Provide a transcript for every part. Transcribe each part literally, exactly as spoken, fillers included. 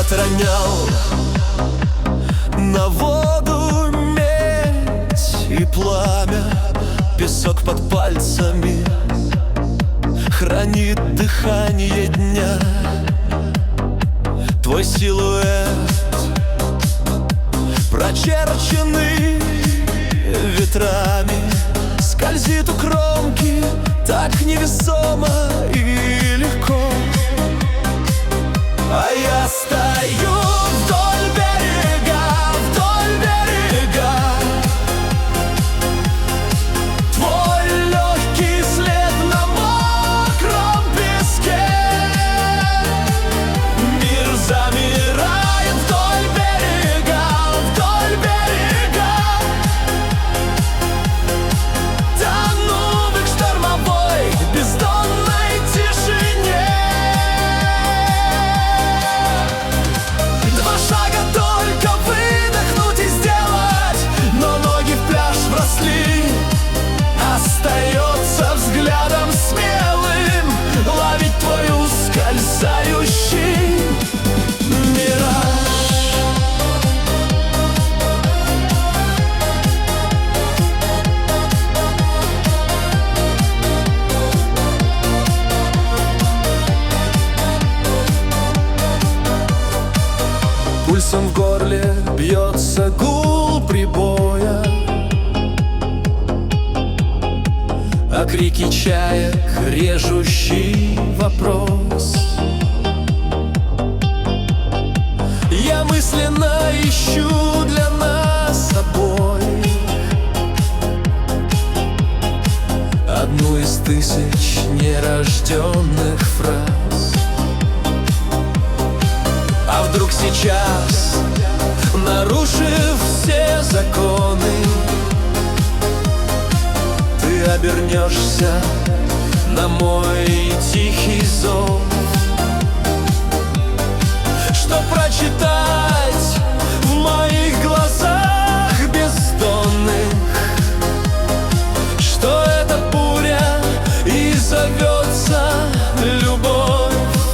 Свет ронял на воду медь и пламя. Песок под пальцами хранит дыхание дня. Твой силуэт, прочерченный ветрами, скользит у кромки так невесомо и легко. А я стою вдоль берега, вдоль берега. Твой легкий след на мокром песке. Мир замирает вдоль берега, вдоль берега. Тону в их штормовой бездонной тишине. Два шага только выдохнуть и сделать, но ноги в пляж вросли. Остается взглядом смелым ловить твой ускользающий мираж. Пульсом в горле бьется гул прибоя, а крики чаек — режущий вопрос. Я мысленно ищу для нас обоих одну из тысяч нерожденных фраз. А вдруг сейчас, нарушив все законы, ты обернешься на мой тихий зов, что прочитать в моих глазах бездонных, что это буря и зовется любовь.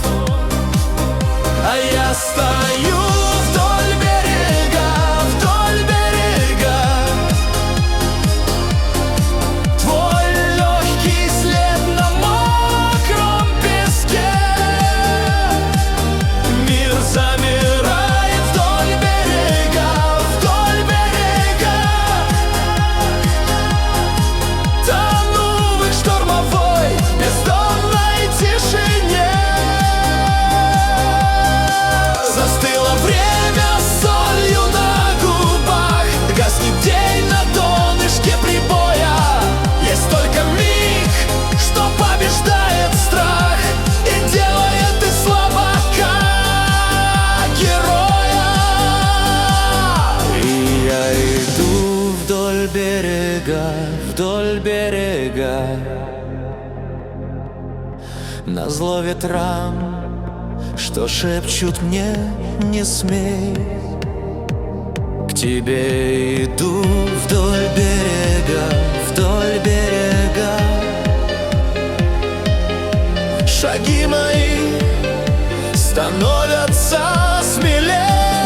А я стою вдоль берега, вдоль берега. Твой легкий след на мокром песке. Мир замирает вдоль берега, вдоль берега. Тону в их штормовой бездонной тишине. Застыло время солью на губах, гаснет день на донышке прибоя. Есть только миг, что побеждает страх и делает из слабака героя. И я иду вдоль берега, вдоль берега, назло ветрам, что шепчут мне: не смей. К тебе иду вдоль берега, вдоль берега. Шаги мои становятся смелей.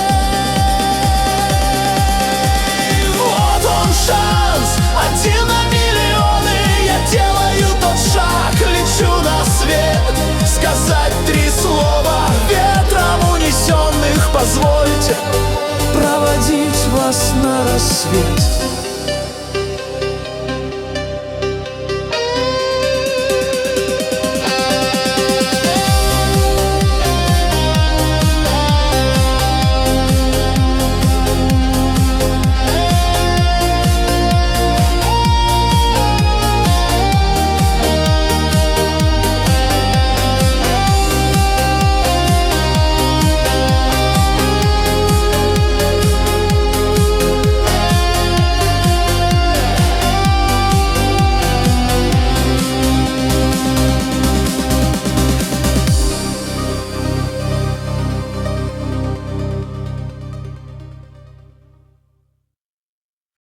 Вот он шанс, один на миллионы. Я делаю тот шаг, лечу на свет. Сказать три слова ветром унесенных. Позвольте проводить вас на рассвет.